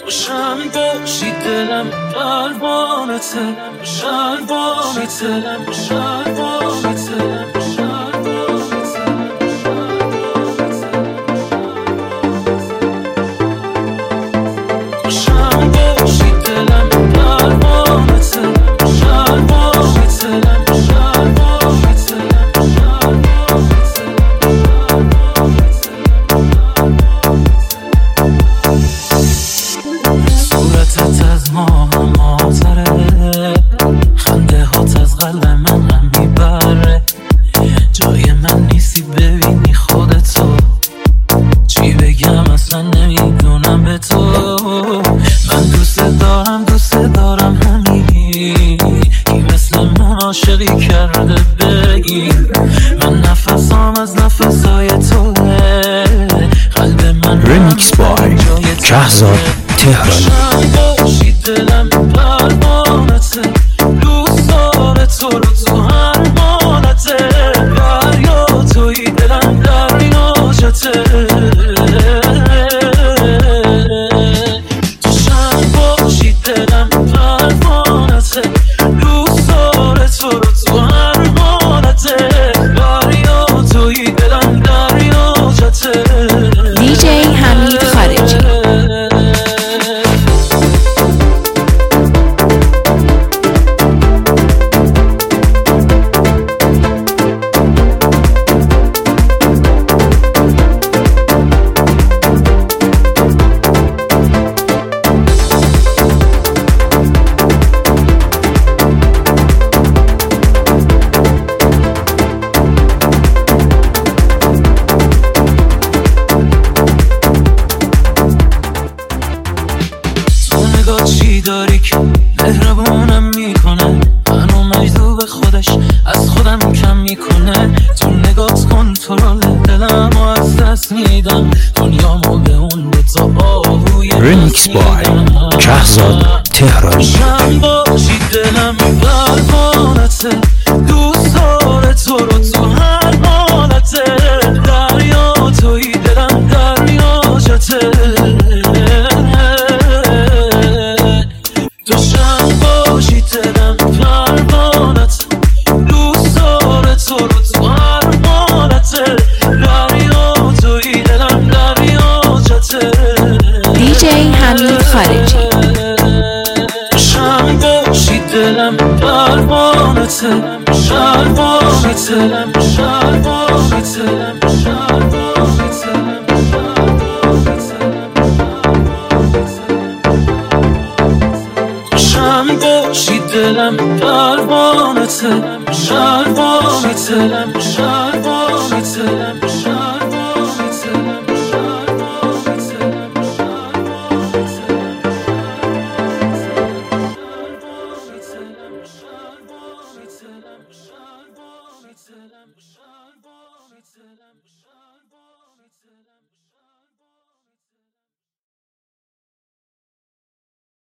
باشم باشی دلم پروانته، شروانته، شروانته، باشم باشی دلم پروانته، شروانته، شروانته. صورتت از ما هم آتره، خنده هات از قلب من هم میبره. جای من نیستی ببینی خودتو، چی بگم اصلا نمیدونم به تو. من دوست دارم همینی، کی مثل من عاشقی کرده بگی. من نفسام از نفسای توه، قلب من ریمیکس بای شهزاد تهرانی. باشی دلم پروانته، دوست داره تو رو تو هر مالته. دریا توی دلم دریاچته، تو شن باشی دلم پروانته، دوست داره تو رو تو هر مالته. دریا توی دلم دریاچته. دیجی حمید خارجی. چی داری که مهربونم میکنه، منو مجذوب خودش از خودم کم میکنه. تو نگات کنترل دلمو از دست میدم، دنیامو به اون دوتا آهوی ریمیکس بای شهزاد تهرانی. شم باشی دلم پروانته، دوست داره تو رو تو هر حالته. دریا توی دلم دریاچته، تو شم باشی دلم پروانته، دوست داره تو رو تو هر حالته. دریا توی دلم دریاچته. دیجی حمید خارجی. شم باشی دلم پروانته، شروانته، شروانته، شم باشی دلم پروانته، شروانته، شروانته.